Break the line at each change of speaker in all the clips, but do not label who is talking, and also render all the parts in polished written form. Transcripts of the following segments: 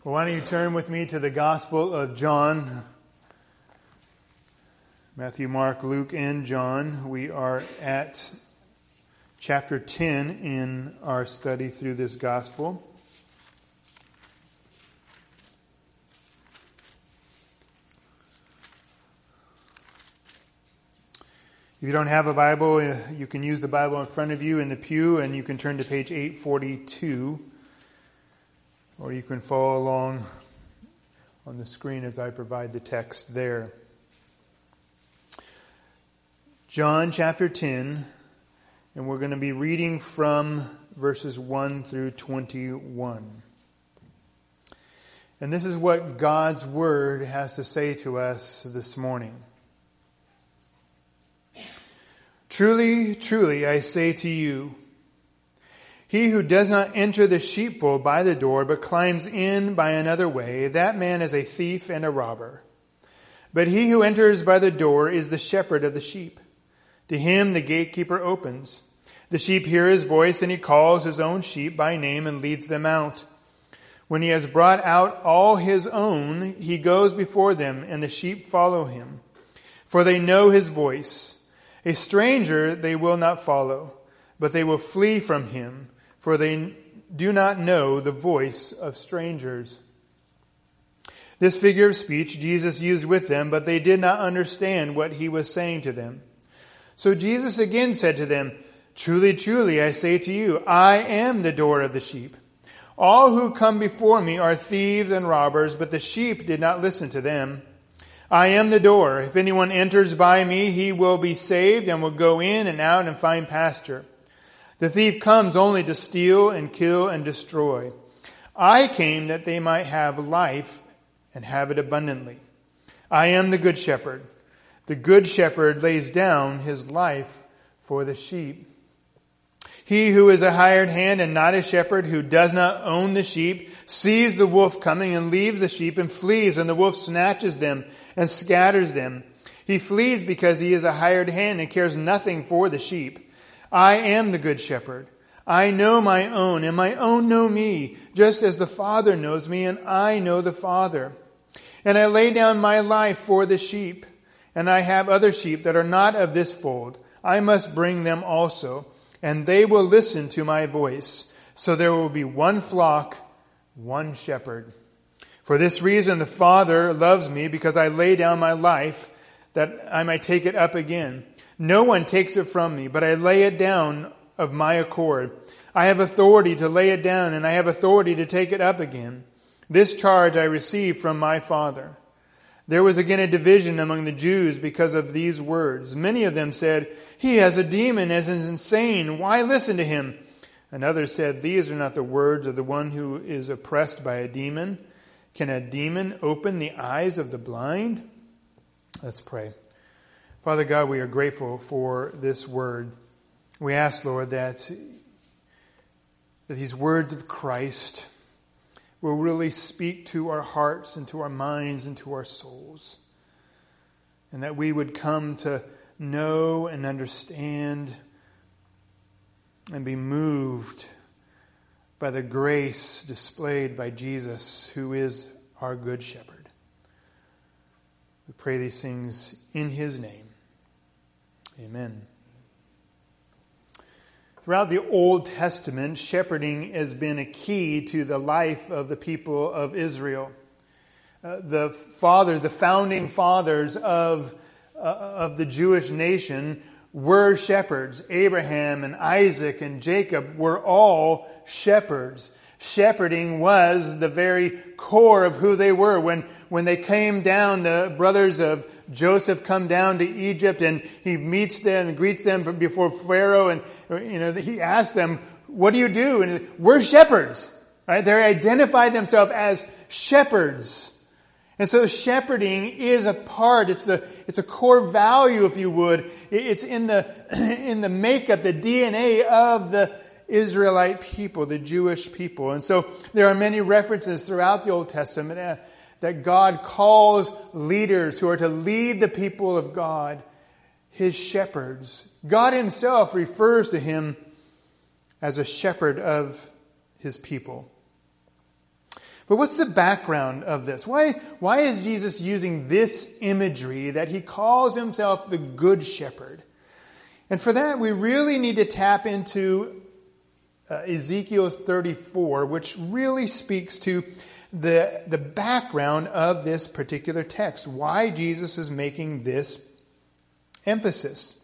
Well, why don't you turn with me to the Gospel of John? Matthew, Mark, Luke, and John. We are at chapter 10 in our study through this Gospel. If you don't have a Bible, you can use the Bible in front of you in the pew, and you can turn to page 842. Or you can follow along on the screen as I provide the text there. John chapter 10, and we're going to be reading from verses 1 through 21. And this is what God's Word has to say to us this morning. Truly, truly, I say to you, he who does not enter the sheepfold by the door, but climbs in by another way, that man is a thief and a robber. But he who enters by the door is the shepherd of the sheep. To him the gatekeeper opens. The sheep hear his voice, and he calls his own sheep by name and leads them out. When he has brought out all his own, he goes before them, and the sheep follow him. For they know his voice. A stranger they will not follow, but they will flee from him, for they do not know the voice of strangers. This figure of speech Jesus used with them, but they did not understand what he was saying to them. So Jesus again said to them, Truly, truly, I say to you, I am the door of the sheep. All who come before me are thieves and robbers, but the sheep did not listen to them. I am the door. If anyone enters by me, he will be saved and will go in and out and find pasture. The thief comes only to steal and kill and destroy. I came that they might have life and have it abundantly. I am the good shepherd. The good shepherd lays down his life for the sheep. He who is a hired hand and not a shepherd, who does not own the sheep, sees the wolf coming and leaves the sheep and flees, and the wolf snatches them and scatters them. He flees because he is a hired hand and cares nothing for the sheep. I am the good shepherd. I know my own, and my own know me, just as the Father knows me, and I know the Father. And I lay down my life for the sheep. And I have other sheep that are not of this fold. I must bring them also, and they will listen to my voice. So there will be one flock, one shepherd. For this reason the Father loves me, because I lay down my life, that I might take it up again. No one takes it from me, but I lay it down of my accord. I have authority to lay it down, and I have authority to take it up again. This charge I received from my Father. There was again a division among the Jews because of these words. Many of them said, He has a demon and is insane. Why listen to him? And others said, These are not the words of the one who is oppressed by a demon. Can a demon open the eyes of the blind? Let's pray. Father God, we are grateful for this word. We ask, Lord, that these words of Christ will really speak to our hearts and to our minds and to our souls. And that we would come to know and understand and be moved by the grace displayed by Jesus, who is our good shepherd. We pray these things in his name. Amen. Throughout the Old Testament, shepherding has been a key to the life of the people of Israel. The founding fathers of the Jewish nation were shepherds. Abraham and Isaac and Jacob were all shepherds. Shepherding was the very core of who they were. When they came down, the brothers of Joseph come down to Egypt, and he meets them and greets them before Pharaoh, and he asks them, "What do you do?" And we're shepherds, right? They identified themselves as shepherds. And so shepherding is a part. It's a core value, if you would. It's in the makeup, the DNA of the Israelite people, the Jewish people. And so there are many references throughout the Old Testament that God calls leaders who are to lead the people of God, his shepherds. God himself refers to him as a shepherd of his people. But what's the background of this? Why is Jesus using this imagery that he calls himself the Good Shepherd? And for that, we really need to tap into Ezekiel 34, which really speaks to the background of this particular text, why Jesus is making this emphasis.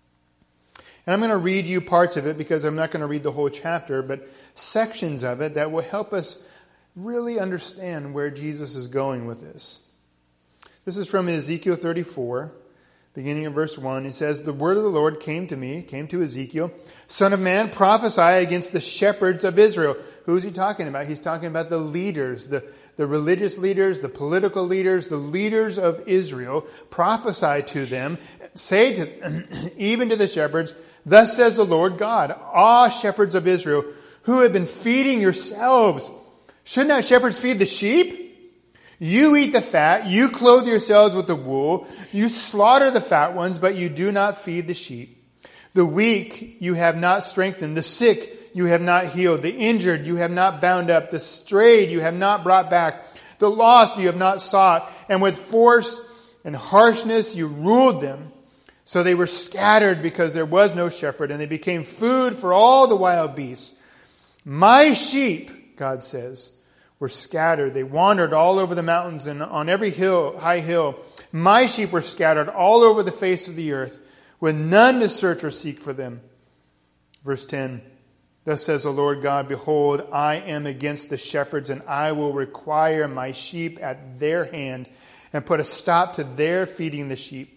And I'm going to read you parts of it because I'm not going to read the whole chapter, but sections of it that will help us really understand where Jesus is going with this. This is from Ezekiel 34, beginning in verse 1. He says, "The word of the Lord came to Ezekiel, Son of man, prophesy against the shepherds of Israel." Who is he talking about? He's talking about the leaders, the religious leaders, the political leaders, the leaders of Israel. Prophesy to them, say to them, even to the shepherds, "Thus says the Lord God, ah, shepherds of Israel, who have been feeding yourselves. Should not shepherds feed the sheep? You eat the fat, you clothe yourselves with the wool, you slaughter the fat ones, but you do not feed the sheep. The weak you have not strengthened, the sick you have not healed, the injured you have not bound up, the strayed you have not brought back, the lost you have not sought, and with force and harshness you ruled them. So they were scattered because there was no shepherd, and they became food for all the wild beasts. My sheep," God says, "were scattered. They wandered all over the mountains and on every high hill. My sheep were scattered all over the face of the earth, with none to search or seek for them." Verse 10, "Thus says the Lord God, behold, I am against the shepherds, and I will require my sheep at their hand, and put a stop to their feeding the sheep.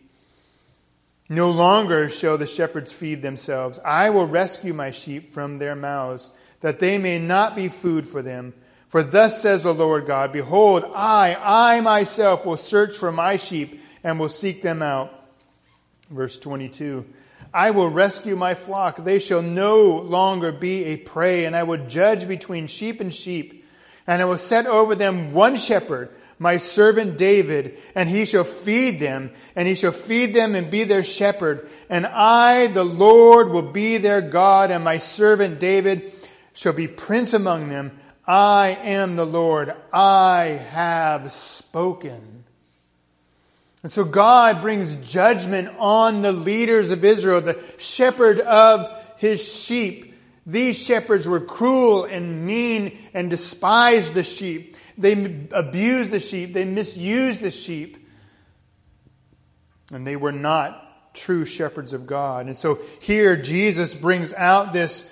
No longer shall the shepherds feed themselves. I will rescue my sheep from their mouths, that they may not be food for them. For thus says the Lord God, behold, I myself will search for my sheep and will seek them out." Verse 22, "I will rescue my flock. They shall no longer be a prey, and I will judge between sheep and sheep. And I will set over them one shepherd, my servant David, and he shall feed them, and be their shepherd. And I, the Lord, will be their God, and my servant David shall be prince among them. I am the Lord. I have spoken." And so God brings judgment on the leaders of Israel, the shepherd of his sheep. These shepherds were cruel and mean and despised the sheep. They abused the sheep. They misused the sheep. And they were not true shepherds of God. And so here Jesus brings out this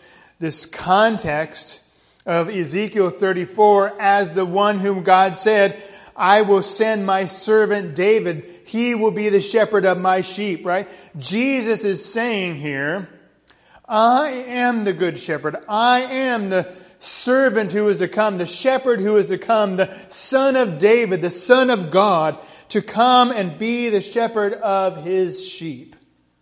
context of Ezekiel 34 as the one whom God said, "I will send my servant David. He will be the shepherd of my sheep," right? Jesus is saying here, I am the good shepherd. I am the servant who is to come, the shepherd who is to come, the Son of David, the Son of God, to come and be the shepherd of his sheep.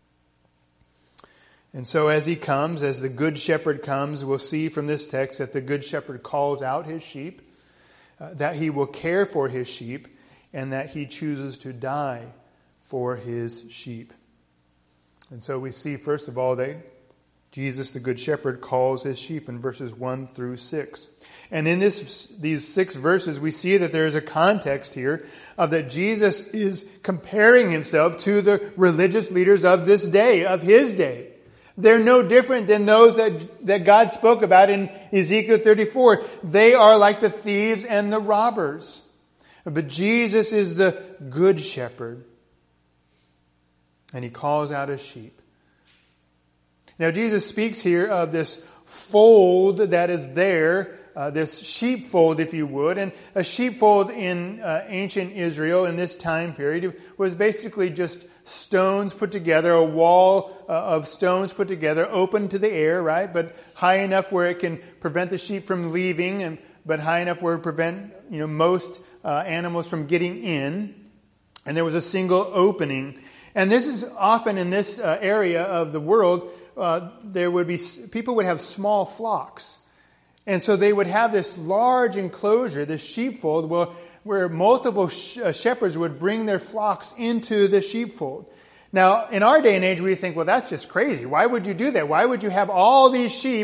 And so as he comes, as the good shepherd comes, we'll see from this text that the good shepherd calls out his sheep, that he will care for his sheep, and that he chooses to die for his sheep. And so we see, first of all, that Jesus, the Good Shepherd, calls his sheep in verses 1 through 6. And in these 6 verses, we see that there is a context here of that Jesus is comparing himself to the religious leaders of this day, of his day. They're no different than those that God spoke about in Ezekiel 34. They are like the thieves and the robbers. But Jesus is the Good Shepherd. And he calls out his sheep. Now Jesus speaks here of this fold that is there, this sheepfold, if you would. And a sheepfold in ancient Israel in this time period was basically just stones put together, a wall of stones put together, open to the air, right? But high enough where it can prevent the sheep from leaving, but high enough where it prevent most animals from getting in. And there was a single opening. And this is often in this area of the world, people would have small flocks. And so they would have this large enclosure, this sheepfold, where multiple shepherds would bring their flocks into the sheepfold. Now, in our day and age, we think, well, that's just crazy. Why would you do that? Why would you have all these sheep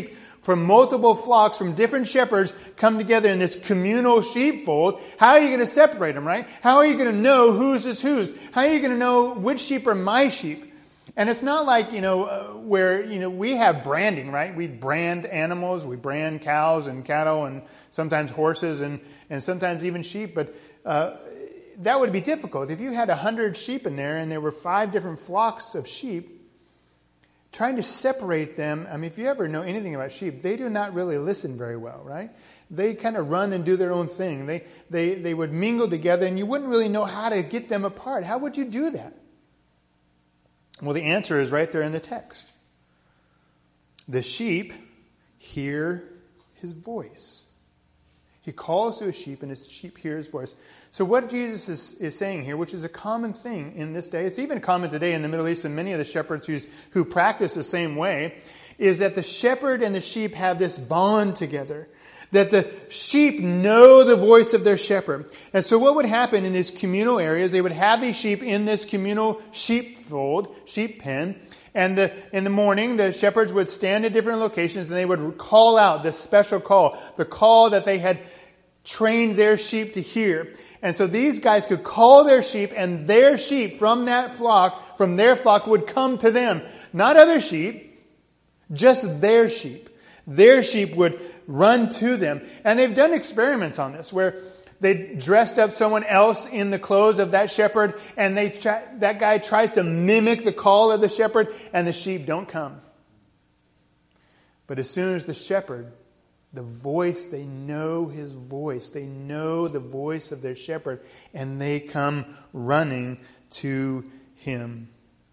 from multiple flocks, from different shepherds come together in this communal sheepfold, how are you going to separate them, right? How are you going to know whose is whose? How are you going to know which sheep are my sheep? And it's not like, where, we have branding, right? We brand animals, we brand cows and cattle and sometimes horses and sometimes even sheep. But that would be difficult. If you had 100 sheep in there and there were 5 different flocks of sheep, trying to separate them, if you ever know anything about sheep, they do not really listen very well, right? They kind of run and do their own thing. They would mingle together and you wouldn't really know how to get them apart. How would you do that? Well, the answer is right there in the text. The sheep hear his voice. He calls to his sheep and his sheep hear his voice. So what Jesus is saying here, which is a common thing in this day, it's even common today in the Middle East and many of the shepherds who practice the same way, is that the shepherd and the sheep have this bond together. That the sheep know the voice of their shepherd. And so what would happen in these communal areas, they would have these sheep in this communal sheepfold, sheep pen, and in the morning the shepherds would stand at different locations and they would call out this special call, the call that they had trained their sheep to hear. And so these guys could call their sheep, and their sheep from their flock would come to them. Not other sheep, just their sheep. Their sheep would run to them. And they've done experiments on this where they dressed up someone else in the clothes of that shepherd, and that guy tries to mimic the call of the shepherd, and the sheep don't come. But as soon as the shepherd, the voice, they know his voice. They know the voice of their shepherd, and they come running to him.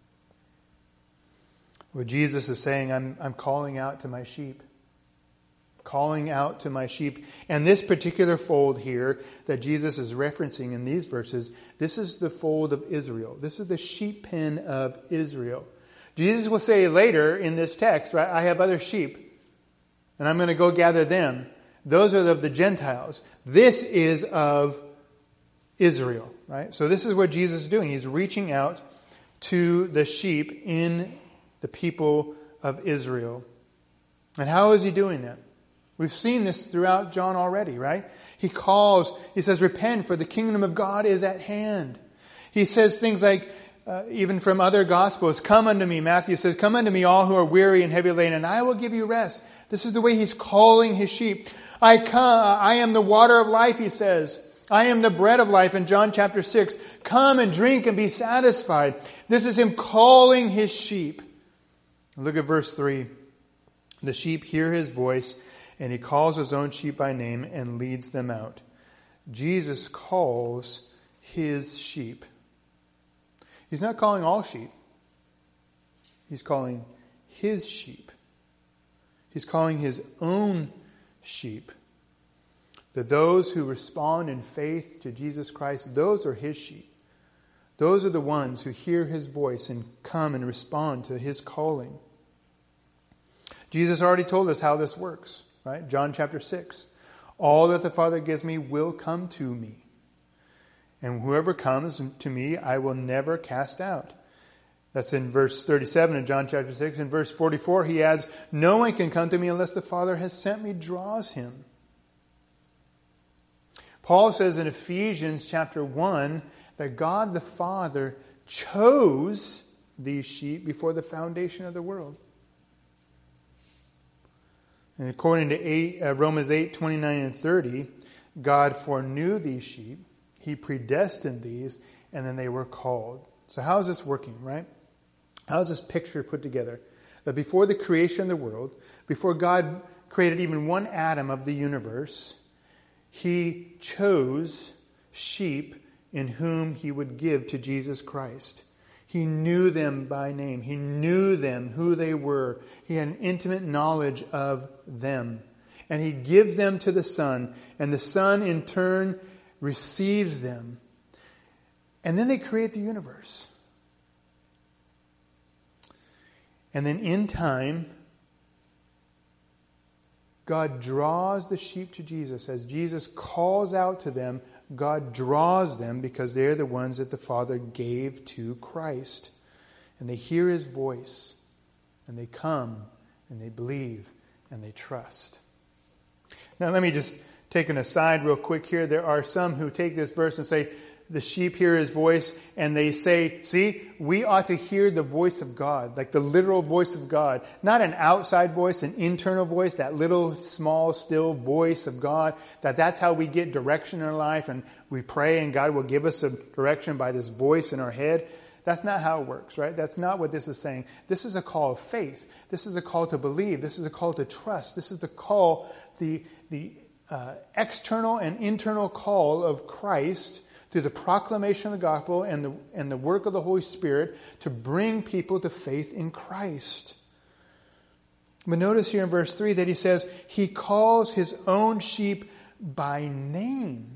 What Jesus is saying, I'm calling out to my sheep. Calling out to my sheep. And this particular fold here that Jesus is referencing in these verses, this is the fold of Israel. This is the sheep pen of Israel. Jesus will say later in this text, right, I have other sheep, and I'm going to go gather them. Those are of the Gentiles. This is of Israel, right? So this is what Jesus is doing. He's reaching out to the sheep in the people of Israel. And how is he doing that? We've seen this throughout John already, right? He says, repent, for the kingdom of God is at hand. He says things like, even from other Gospels, come unto me. Matthew says, come unto me all who are weary and heavy laden, and I will give you rest. This is the way he's calling his sheep. I am the water of life, he says. I am the bread of life in John chapter 6. Come and drink and be satisfied. This is him calling his sheep. Look at verse 3. The sheep hear his voice, and he calls his own sheep by name and leads them out. Jesus calls his sheep. He's not calling all sheep. He's calling his sheep. He's calling his own sheep. That those who respond in faith to Jesus Christ, those are his sheep. Those are the ones who hear his voice and come and respond to his calling. Jesus already told us how this works. Right? John chapter 6. All that the Father gives me will come to me. And whoever comes to me, I will never cast out. That's in verse 37 in John chapter 6. In verse 44, he adds, no one can come to me unless the Father has sent me, draws him. Paul says in Ephesians chapter 1 that God the Father chose these sheep before the foundation of the world. And according to Romans 8, 29 and 30, God foreknew these sheep. He predestined these, and then they were called. So how is this working, right? How is this picture put together? That before the creation of the world, before God created even one atom of the universe, he chose sheep in whom he would give to Jesus Christ. He knew them by name. He knew them, who they were. He had an intimate knowledge of them. And he gives them to the Son. And the Son, in turn, receives them. And then they create the universe. And then in time, God draws the sheep to Jesus. As Jesus calls out to them, God draws them because they're the ones that the Father gave to Christ. And they hear his voice. And they come and they believe and they trust. Now let me just take an aside real quick here. There are some who take this verse and say, the sheep hear his voice, and they say, see, we ought to hear the voice of God, like the literal voice of God. Not an outside voice, an internal voice, that little, small, still voice of God. That's how we get direction in our life, and we pray, and God will give us a direction by this voice in our head. That's not how it works, right? That's not what this is saying. This is a call of faith. This is a call to believe. This is a call to trust. This is the call, the external and internal call of Christ through the proclamation of the gospel and the work of the Holy Spirit to bring people to faith in Christ. But notice here in verse 3 that he says, he calls his own sheep by name.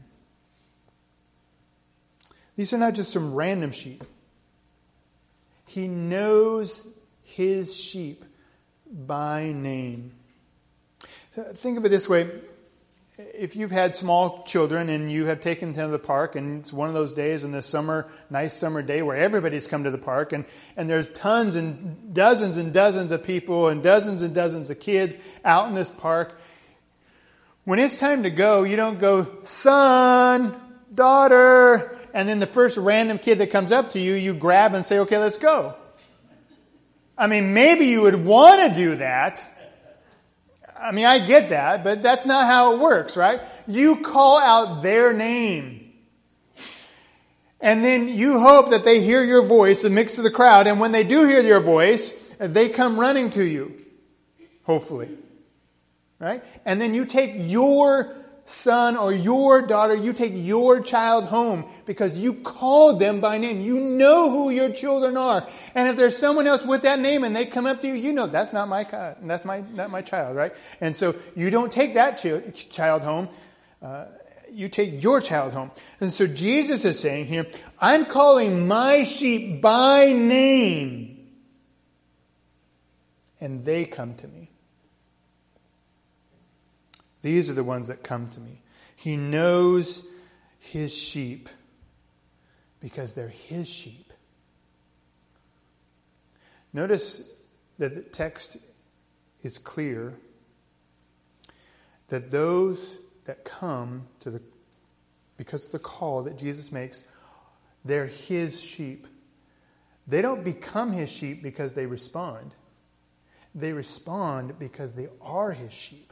These are not just some random sheep. He knows his sheep by name. Think of it this way. If you've had small children and you have taken them to the park, and it's one of those days in the summer, nice summer day where everybody's come to the park, and there's tons and dozens of people and dozens of kids out in this park. When it's time to go, you don't go, son, daughter, and then the first random kid that comes up to you, you grab and say, okay, let's go. I mean, maybe you would want to do that. I mean, I get that, but that's not how it works, right? You call out their name. And then you hope that they hear your voice and mix of the crowd. And when they do hear your voice, they come running to you. Hopefully. Right? And then you take your son or your daughter, you take your child home because you called them by name. You know who your children are. And if there's someone else with that name and they come up to you, you know that's not my not my child, right? And so you don't take that child home. You take your child home. And so Jesus is saying here, I'm calling my sheep by name, and they come to me. These are the ones that come to me. He knows his sheep because they're his sheep. Notice that the text is clear that those that come because of the call that Jesus makes, they're his sheep. They don't become his sheep because they respond. They respond because they are his sheep.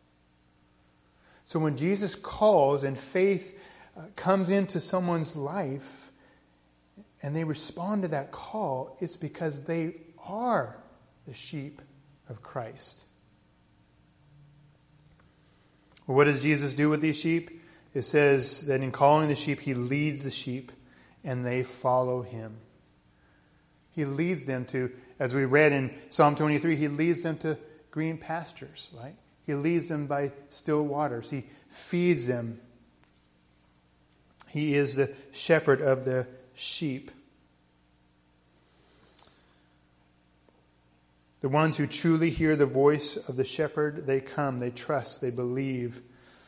So when Jesus calls and faith comes into someone's life and they respond to that call, it's because they are the sheep of Christ. Well, what does Jesus do with these sheep? It says that in calling the sheep, he leads the sheep and they follow him. He leads them to, as we read in Psalm 23, he leads them to green pastures, right? He leads them by still waters. He feeds them. He is the shepherd of the sheep. The ones who truly hear the voice of the shepherd, they come, they trust, they believe.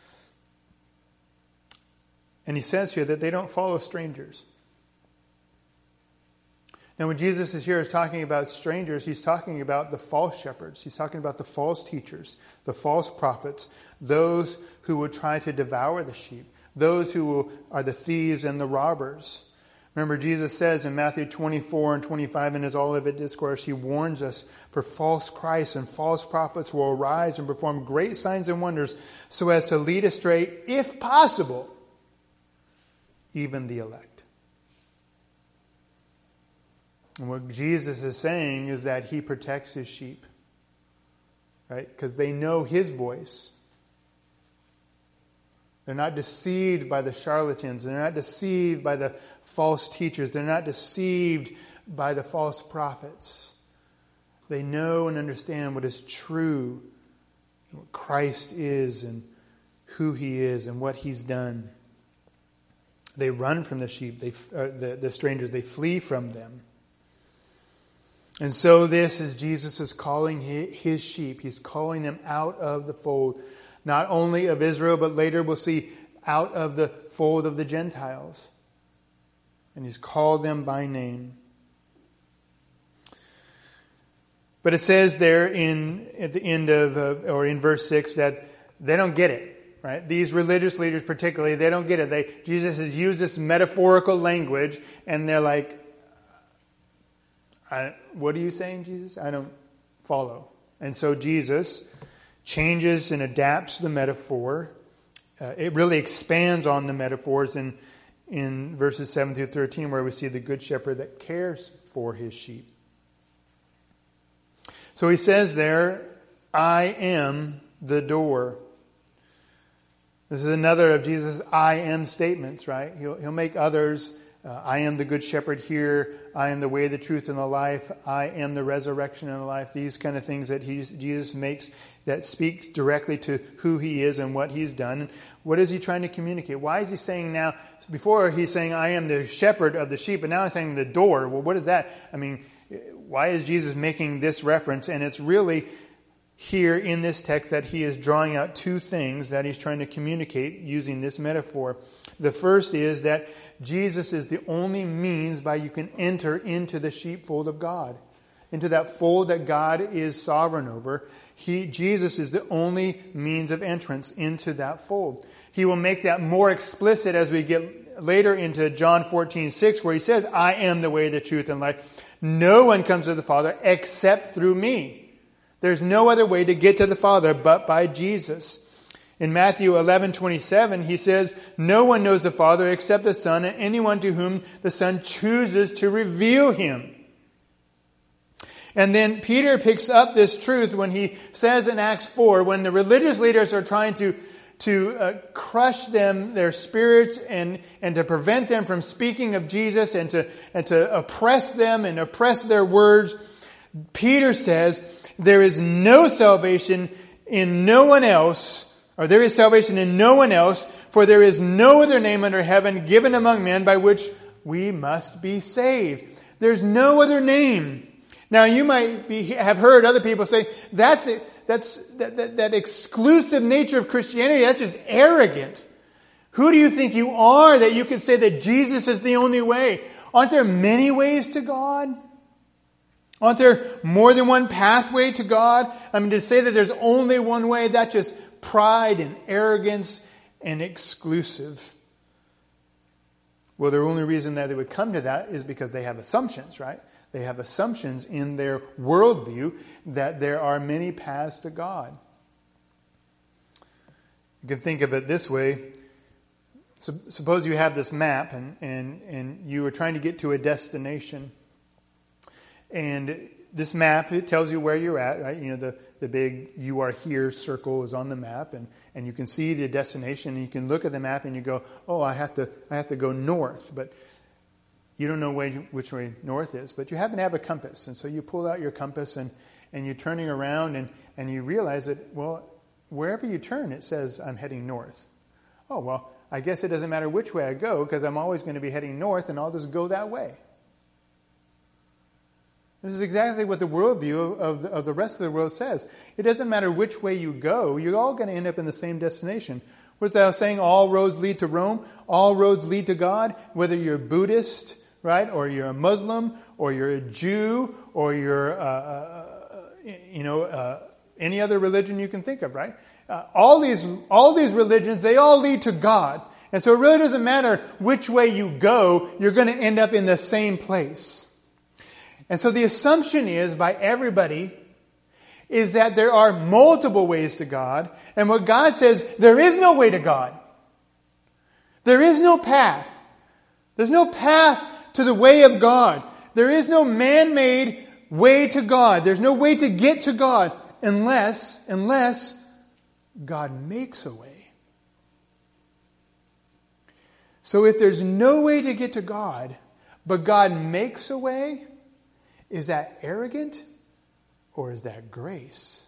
And he says here that they don't follow strangers. Now, when Jesus is here talking about strangers, he's talking about the false shepherds. He's talking about the false teachers, the false prophets, those who would try to devour the sheep, those who are the thieves and the robbers. Remember, Jesus says in Matthew 24 and 25 in his Olivet Discourse, he warns us, for false Christs and false prophets will arise and perform great signs and wonders so as to lead astray, if possible, even the elect. And what Jesus is saying is that he protects his sheep, right? Because they know his voice. They're not deceived by the charlatans. They're not deceived by the false teachers. They're not deceived by the false prophets. They know and understand what is true, what Christ is and who he is and what he's done. They run from the sheep, the strangers. They flee from them. And so this is Jesus is calling his sheep. He's calling them out of the fold, not only of Israel, but later we'll see out of the fold of the Gentiles. And he's called them by name. But it says there at the end of, or in verse 6, that they don't get it. Right? These religious leaders particularly, they don't get it. Jesus has used this metaphorical language, and they're like, what are you saying, Jesus? I don't follow. And so Jesus changes and adapts the metaphor. It really expands on the metaphors in verses 7 through 13, where we see the good shepherd that cares for his sheep. So he says there, I am the door. This is another of Jesus' I am statements, right? He'll make others. I am the good shepherd here. I am the way, the truth, and the life. I am the resurrection and the life. These kind of things that Jesus makes that speaks directly to who he is and what he's done. What is he trying to communicate? Why is he saying now? Before he's saying, I am the shepherd of the sheep, but now he's saying the door. Well, what is that? I mean, why is Jesus making this reference? And it's really here in this text that he is drawing out two things that he's trying to communicate using this metaphor. The first is that Jesus is the only means by you can enter into the sheepfold of God, into that fold that God is sovereign over. Jesus is the only means of entrance into that fold. He will make that more explicit as we get later into John 14:6, where he says, I am the way, the truth, and life. No one comes to the Father except through me. There's no other way to get to the Father but by Jesus. In Matthew 11:27, he says, no one knows the Father except the Son, and anyone to whom the Son chooses to reveal him. And then Peter picks up this truth when he says in Acts 4, when the religious leaders are trying to crush them, their spirits, and to prevent them from speaking of Jesus, and to oppress them and oppress their words, Peter says, there is no salvation in no one else, or there is salvation in no one else, for there is no other name under heaven given among men by which we must be saved. There's no other name. Now you might have heard other people say, that exclusive nature of Christianity, that's just arrogant. Who do you think you are that you could say that Jesus is the only way? Aren't there many ways to God? Aren't there more than one pathway to God? I mean, to say that there's only one way, that's just pride and arrogance and exclusive. Well, the only reason that they would come to that is because they have assumptions, right? They have assumptions in their worldview that there are many paths to God. You can think of it this way. Suppose you have this map and you are trying to get to a destination. And this map, it tells you where you're at, right? You know, the big "you are here" circle is on the map, and you can see the destination, and you can look at the map and you go, oh, I have to go north. But you don't know which way north is, but you happen to have a compass. And so you pull out your compass and you're turning around and you realize that, well, wherever you turn, it says I'm heading north. Oh, well, I guess it doesn't matter which way I go because I'm always going to be heading north, and I'll just go that way. This is exactly what the worldview of the rest of the world says. It doesn't matter which way you go, you're all going to end up in the same destination. What's that saying? All roads lead to Rome. All roads lead to God. Whether you're Buddhist, right, or you're a Muslim, or you're a Jew, or you're any other religion you can think of, right? All these religions, they all lead to God. And so it really doesn't matter which way you go, you're going to end up in the same place. And so the assumption is, by everybody, is that there are multiple ways to God. And what God says, there is no way to God. There is no path. There's no path to the way of God. There is no man-made way to God. There's no way to get to God unless God makes a way. So if there's no way to get to God, but God makes a way, is that arrogant or is that grace?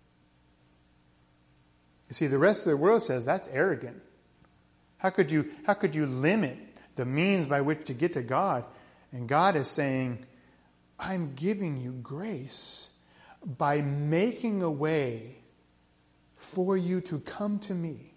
You see, the rest of the world says that's arrogant. How could you limit the means by which to get to God? And God is saying, I'm giving you grace by making a way for you to come to me.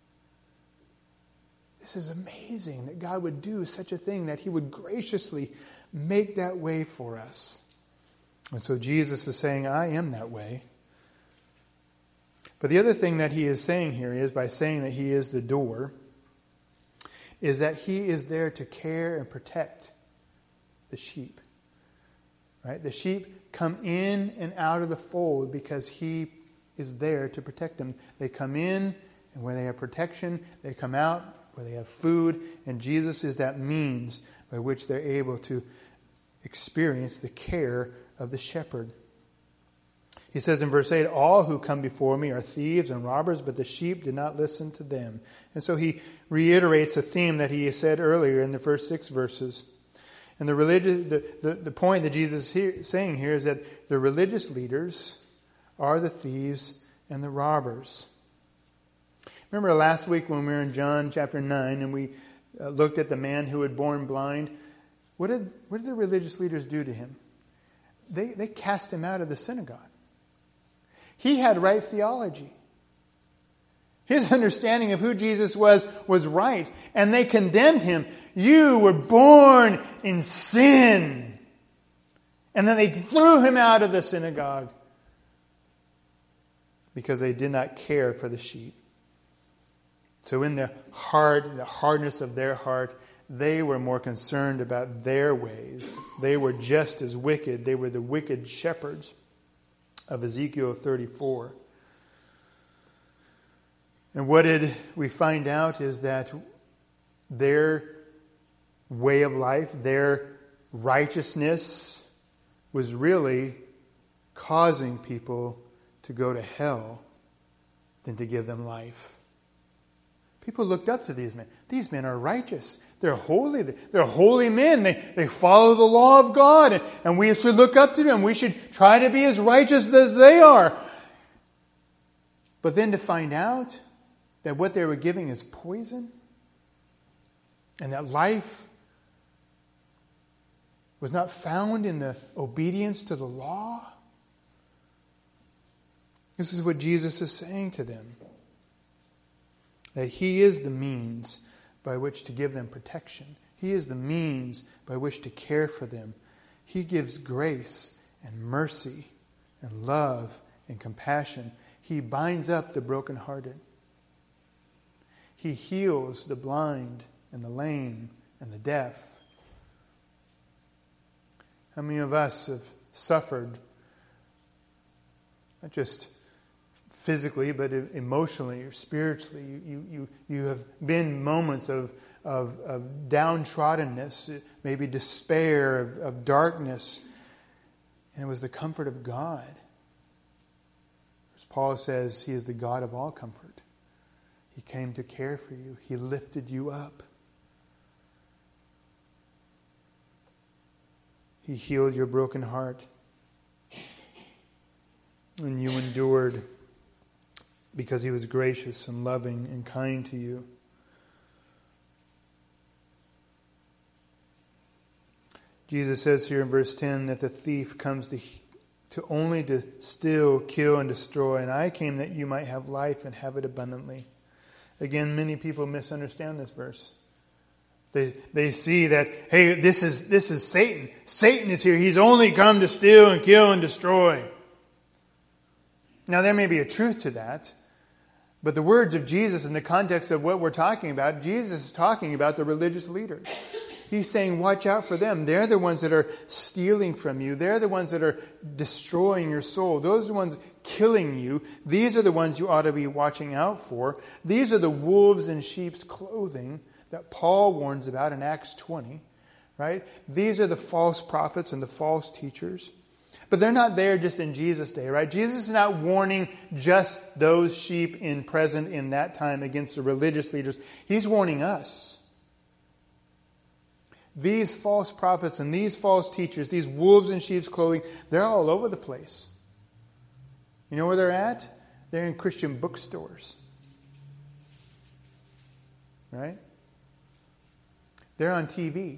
This is amazing that God would do such a thing, that He would graciously make that way for us. And so Jesus is saying, I am that way. But the other thing that he is saying here is, by saying that he is the door, is that he is there to care and protect the sheep. Right? The sheep come in and out of the fold because he is there to protect them. They come in, and where they have protection, they come out where they have food, and Jesus is that means by which they're able to experience the care of the shepherd. He says in verse 8, all who come before me are thieves and robbers, but the sheep did not listen to them. And so he reiterates a theme that he said earlier in the first 6 verses. And the point that Jesus is saying here is that the religious leaders are the thieves and the robbers. Remember last week when we were in John chapter 9 and we looked at the man who had born blind? What did the religious leaders do to him? They cast him out of the synagogue. He had right theology. His understanding of who Jesus was right. And they condemned him. You were born in sin. And then they threw him out of the synagogue because they did not care for the sheep. So in the hardness of their heart, they were more concerned about their ways. They were just as wicked. They were the wicked shepherds of Ezekiel 34. And what did we find out is that their way of life, their righteousness, was really causing people to go to hell than to give them life. People looked up to these men. These men are righteous. They're holy. They're holy men. They follow the law of God. And we should look up to them. We should try to be as righteous as they are. But then to find out that what they were giving is poison, and that life was not found in the obedience to the law. This is what Jesus is saying to them. That he is the means by which to give them protection. He is the means by which to care for them. He gives grace and mercy and love and compassion. He binds up the brokenhearted. He heals the blind and the lame and the deaf. How many of us have suffered, not just physically, but emotionally or spiritually? You have been moments of downtroddenness, maybe despair, of darkness. And it was the comfort of God. As Paul says, he is the God of all comfort. He came to care for you. He lifted you up. He healed your broken heart. And you endured because he was gracious and loving and kind to you. Jesus says here in verse 10 that the thief comes to only to steal, kill, and destroy. And I came that you might have life and have it abundantly. Again, many people misunderstand this verse. They see that, hey, this is Satan. Satan is here. He's only come to steal and kill and destroy. Now, there may be a truth to that. But the words of Jesus in the context of what we're talking about, Jesus is talking about the religious leaders. He's saying, watch out for them. They're the ones that are stealing from you. They're the ones that are destroying your soul. Those are the ones killing you. These are the ones you ought to be watching out for. These are the wolves in sheep's clothing that Paul warns about in Acts 20. Right? These are the false prophets and the false teachers. But they're not there just in Jesus' day, right? Jesus is not warning just those sheep present in that time against the religious leaders. He's warning us. These false prophets and these false teachers, these wolves in sheep's clothing, they're all over the place. You know where they're at? They're in Christian bookstores. Right? They're on TV.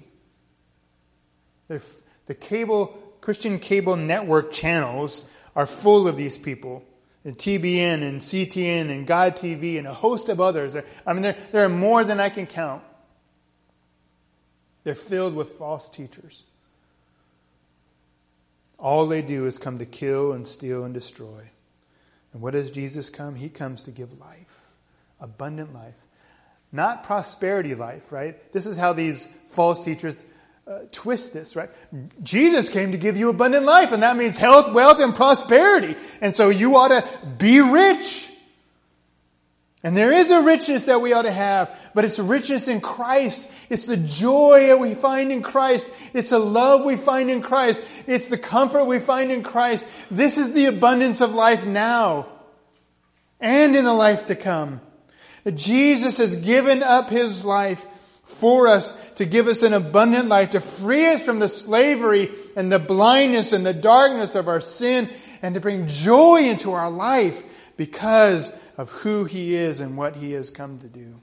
The Christian cable network channels are full of these people. And TBN and CTN and God TV and a host of others. There are more than I can count. They're filled with false teachers. All they do is come to kill and steal and destroy. And what does Jesus come? He comes to give life, abundant life. Not prosperity life, right? This is how these false teachers twist this, right? Jesus came to give you abundant life, and that means health, wealth, and prosperity. And so you ought to be rich. And there is a richness that we ought to have, but it's a richness in Christ. It's the joy that we find in Christ. It's the love we find in Christ. It's the comfort we find in Christ. This is the abundance of life now and in the life to come. Jesus has given up His life for us to give us an abundant life, to free us from the slavery and the blindness and the darkness of our sin, and to bring joy into our life because of who He is and what He has come to do.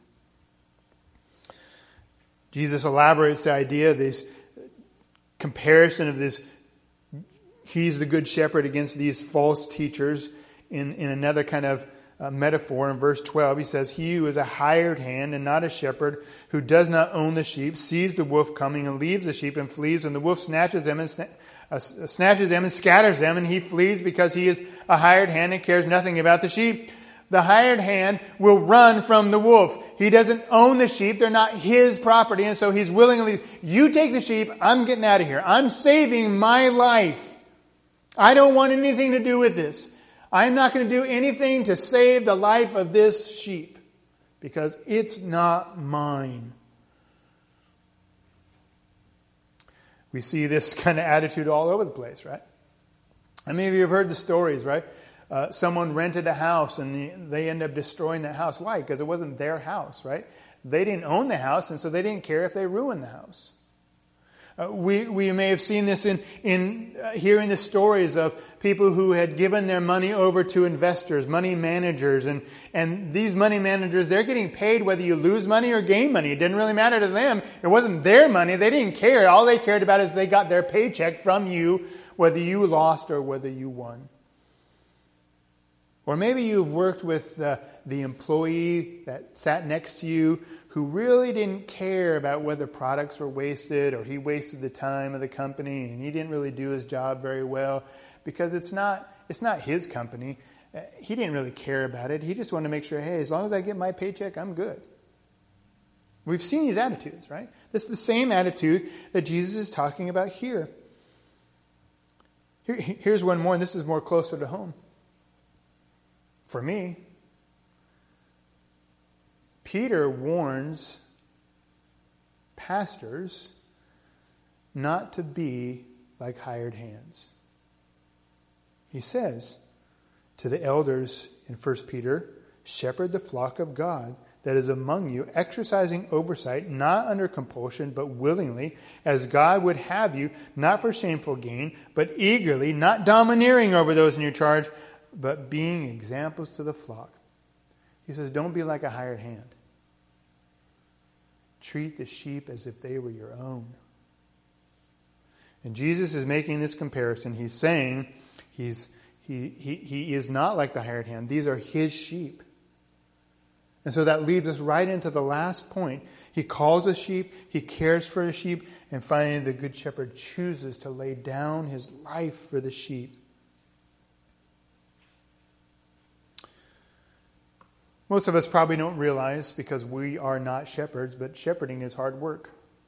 Jesus elaborates the idea of this comparison of this, He's the good shepherd against these false teachers in another kind of metaphor. In verse 12, he says, "He who is a hired hand and not a shepherd, who does not own the sheep, sees the wolf coming and leaves the sheep and flees, and the wolf snatches them and scatters them, and he flees because he is a hired hand and cares nothing about the sheep. The hired hand will run from the wolf. He doesn't own the sheep. They're not his property. And so he's willingly, you take the sheep. I'm getting out of here. I'm saving my life. I don't want anything to do with this. I'm not going to do anything to save the life of this sheep because it's not mine." We see this kind of attitude all over the place, right? How many of you have heard the stories, right? Someone rented a house and they end up destroying that house. Why? Because it wasn't their house, right? They didn't own the house, and so they didn't care if they ruined the house. We may have seen this in hearing the stories of people who had given their money over to investors, money managers, and these money managers, they're getting paid whether you lose money or gain money. It didn't really matter to them. It wasn't their money. They didn't care. All they cared about is they got their paycheck from you, whether you lost or whether you won. Or maybe you've worked with the employee that sat next to you who really didn't care about whether products were wasted or he wasted the time of the company and he didn't really do his job very well because it's not his company. He didn't really care about it. He just wanted to make sure, hey, as long as I get my paycheck, I'm good. We've seen these attitudes, right? This is the same attitude that Jesus is talking about here. Here's one more, and this is more closer to home. For me, Peter warns pastors not to be like hired hands. He says to the elders in 1 Peter, "Shepherd the flock of God that is among you, exercising oversight, not under compulsion, but willingly, as God would have you, not for shameful gain, but eagerly, not domineering over those in your charge, but being examples to the flock." He says, don't be like a hired hand. Treat the sheep as if they were your own. And Jesus is making this comparison. He's saying he is not like the hired hand. These are his sheep. And so that leads us right into the last point. He calls us sheep. He cares for the sheep. And finally, the good shepherd chooses to lay down his life for the sheep. Most of us probably don't realize because we are not shepherds, but shepherding is hard work.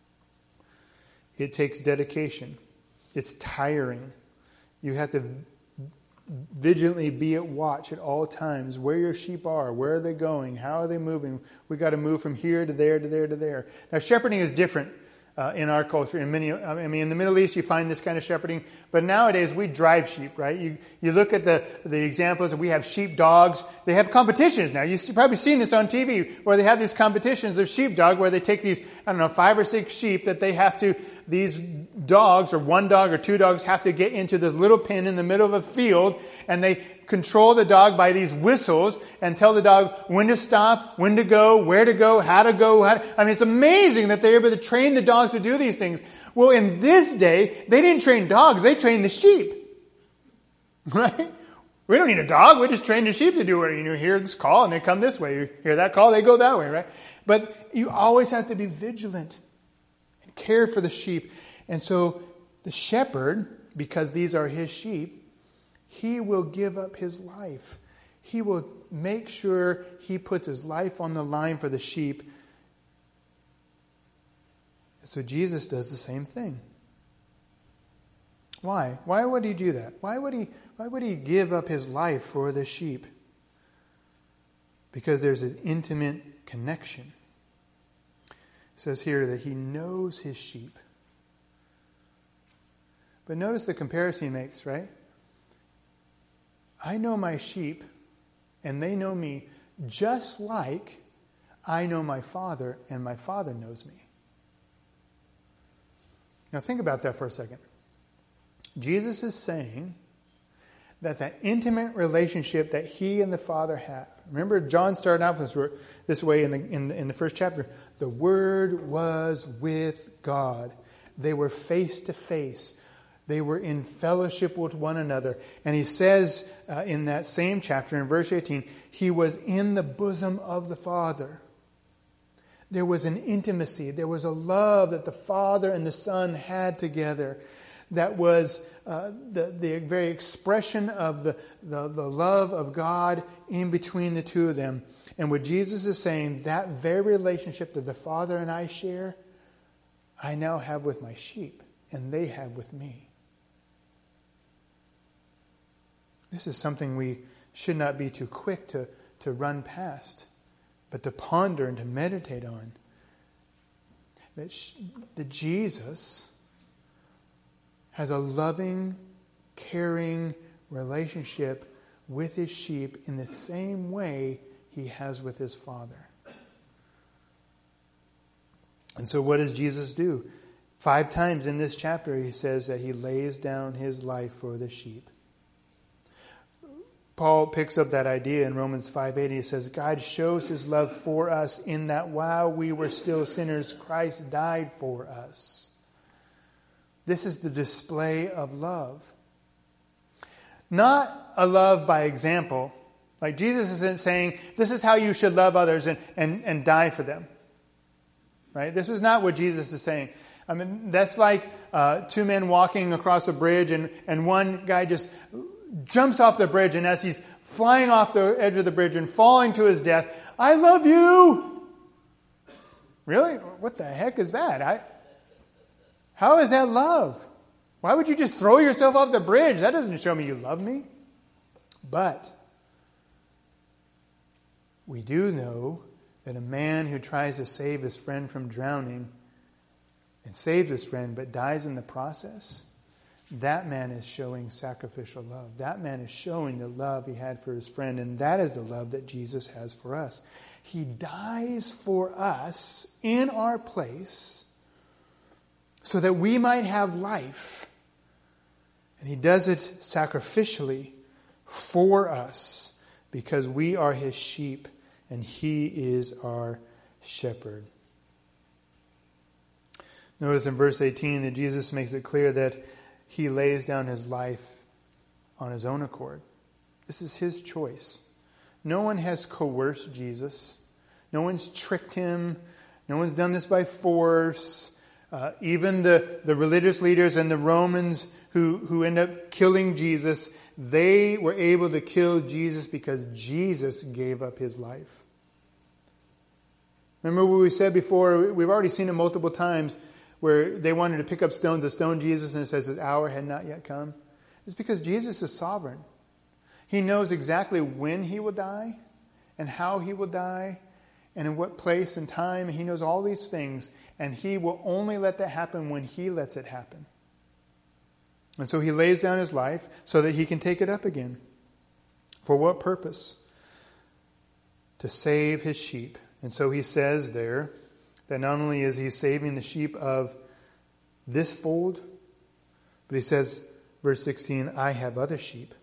It takes dedication. It's tiring. You have to vigilantly be at watch at all times where your sheep are, where are they going, how are they moving. We got to move from here to there to there to there. Now, shepherding is different in our culture. In the Middle East, you find this kind of shepherding, but nowadays we drive sheep, right? You look at the examples, and we have sheep dogs. They have competitions now. You've probably seen this on TV, where they have these competitions of sheepdog, where they take these, 5 or 6 sheep that they have to, these dogs, or one dog or 2 dogs, have to get into this little pen in the middle of a field, and they control the dog by these whistles and tell the dog when to stop, when to go, where to go, how to go. It's amazing that they're able to train the dogs to do these things. Well, in this day, they didn't train dogs, they trained the sheep. Right? We don't need a dog, we just train the sheep to do it. You hear this call and they come this way. You hear that call, they go that way, right? But you always have to be vigilant and care for the sheep. And so the shepherd because these are his sheep, he will give up his life. He will make sure he puts his life on the line for the sheep. So Jesus does the same thing. Why? Why would he do that? Why would he give up his life for the sheep? Because there's an intimate connection. It says here that he knows his sheep. But notice the comparison he makes, right? I know my sheep, and they know me, just like I know my Father, and my Father knows me. Now think about that for a second. Jesus is saying that that intimate relationship that he and the Father have. Remember, John started out this way in the first chapter. The Word was with God. They were face to face. They were in fellowship with one another. And he says in that same chapter, in verse 18, he was in the bosom of the Father. There was an intimacy. There was a love that the Father and the Son had together. That was the very expression of the love of God in between the two of them. And what Jesus is saying, that very relationship that the Father and I share, I now have with my sheep, and they have with me. This is something we should not be too quick to run past, but to ponder and to meditate on. That Jesus has a loving, caring relationship with his sheep in the same way he has with his Father. And so what does Jesus do? 5 times in this chapter he says that he lays down his life for the sheep. Paul picks up that idea in Romans 5:8. He says, God shows his love for us in that while we were still sinners, Christ died for us. This is the display of love. Not a love by example. Like Jesus isn't saying, this is how you should love others and die for them. Right? This is not what Jesus is saying. I mean, that's like 2 men walking across a bridge and one guy just jumps off the bridge, and as he's flying off the edge of the bridge and falling to his death, I love you! Really? What the heck is that? How is that love? Why would you just throw yourself off the bridge? That doesn't show me you love me. But we do know that a man who tries to save his friend from drowning and saves his friend but dies in the process, that man is showing sacrificial love. That man is showing the love he had for his friend, and that is the love that Jesus has for us. He dies for us in our place so that we might have life. And he does it sacrificially for us because we are his sheep and he is our shepherd. Notice in verse 18 that Jesus makes it clear that he lays down his life on his own accord. This is his choice. No one has coerced Jesus. No one's tricked him. No one's done this by force. Even the religious leaders and the Romans who end up killing Jesus, they were able to kill Jesus because Jesus gave up his life. Remember what we said before? We've already seen it multiple times where they wanted to pick up stones to stone Jesus, and it says his hour had not yet come. It's because Jesus is sovereign. He knows exactly when he will die and how he will die and in what place and time. He knows all these things, and he will only let that happen when he lets it happen. And so he lays down his life so that he can take it up again. For what purpose? To save his sheep. And so he says there that not only is he saving the sheep of this fold, but he says, verse 16, I have other sheep.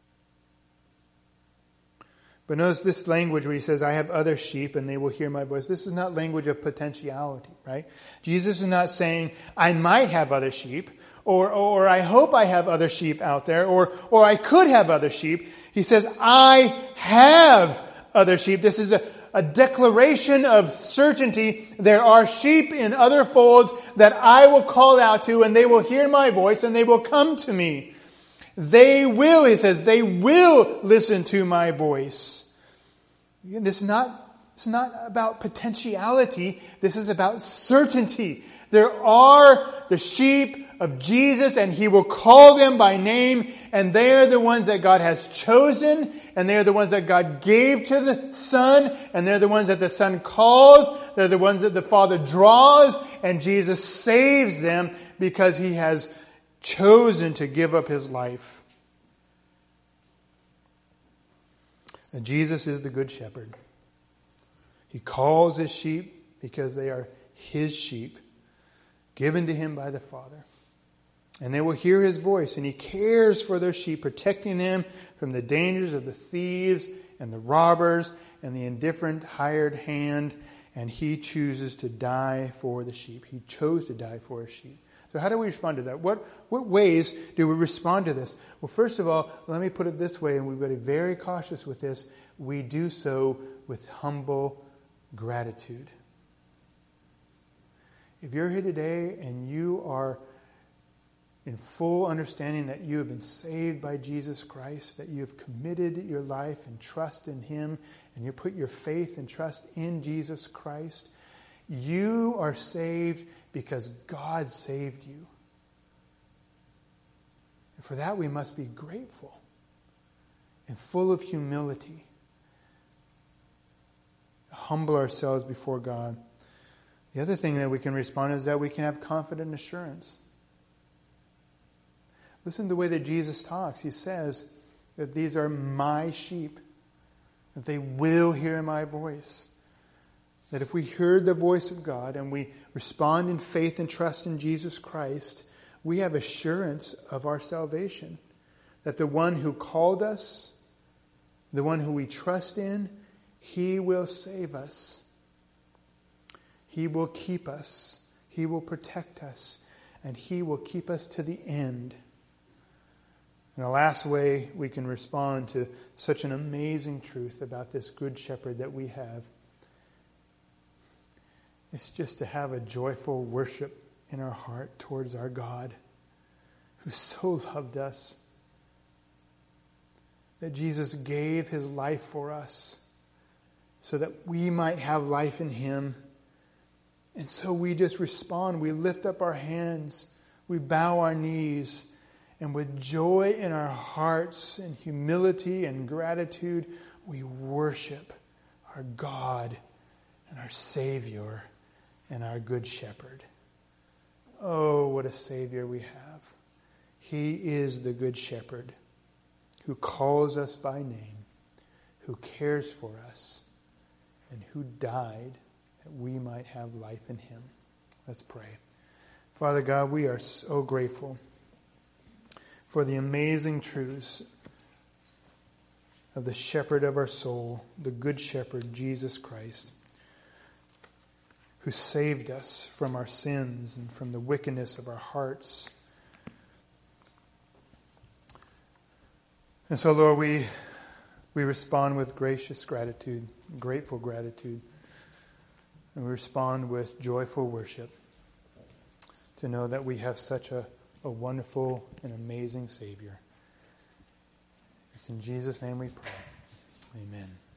But notice this language where he says, I have other sheep and they will hear my voice. This is not language of potentiality, right? Jesus is not saying, I might have other sheep, or I hope I have other sheep out there, or I could have other sheep. He says, I have other sheep. This is a declaration of certainty. There are sheep in other folds that I will call out to, and they will hear my voice, and they will come to me. They will, he says, they will listen to my voice. This is not about potentiality. This is about certainty. There are the sheep of Jesus, and He will call them by name, and they are the ones that God has chosen, and they are the ones that God gave to the Son, and they're the ones that the Son calls. They're the ones that the Father draws, and Jesus saves them because He has chosen to give up His life. And Jesus is the Good Shepherd. He calls His sheep because they are His sheep, given to Him by the Father. And they will hear His voice, and He cares for their sheep, protecting them from the dangers of the thieves and the robbers and the indifferent hired hand. And He chooses to die for the sheep. He chose to die for His sheep. So how do we respond to that? What ways do we respond to this? Well, first of all, let me put it this way, and we've got to be very cautious with this. We do so with humble gratitude. If you're here today and you are in full understanding that you have been saved by Jesus Christ, that you have committed your life and trust in Him, and you put your faith and trust in Jesus Christ, you are saved because God saved you. And for that we must be grateful and full of humility. Humble ourselves before God. The other thing that we can respond is that we can have confident assurance. Listen to the way that Jesus talks. He says that these are my sheep, that they will hear my voice. That if we heard the voice of God and we respond in faith and trust in Jesus Christ, we have assurance of our salvation. That the one who called us, the one who we trust in, He will save us. He will keep us. He will protect us. And He will keep us to the end. And the last way we can respond to such an amazing truth about this Good Shepherd that we have is just to have a joyful worship in our heart towards our God who so loved us that Jesus gave His life for us so that we might have life in Him. And so we just respond. We lift up our hands. We bow our knees. And with joy in our hearts and humility and gratitude, we worship our God and our Savior and our Good Shepherd. Oh, what a Savior we have. He is the Good Shepherd who calls us by name, who cares for us, and who died that we might have life in Him. Let's pray. Father God, we are so grateful for the amazing truths of the shepherd of our soul, the Good Shepherd, Jesus Christ, who saved us from our sins and from the wickedness of our hearts. And so, Lord, we respond with gracious gratitude, grateful gratitude, and we respond with joyful worship to know that we have such a wonderful and amazing Savior. It's in Jesus' name we pray. Amen.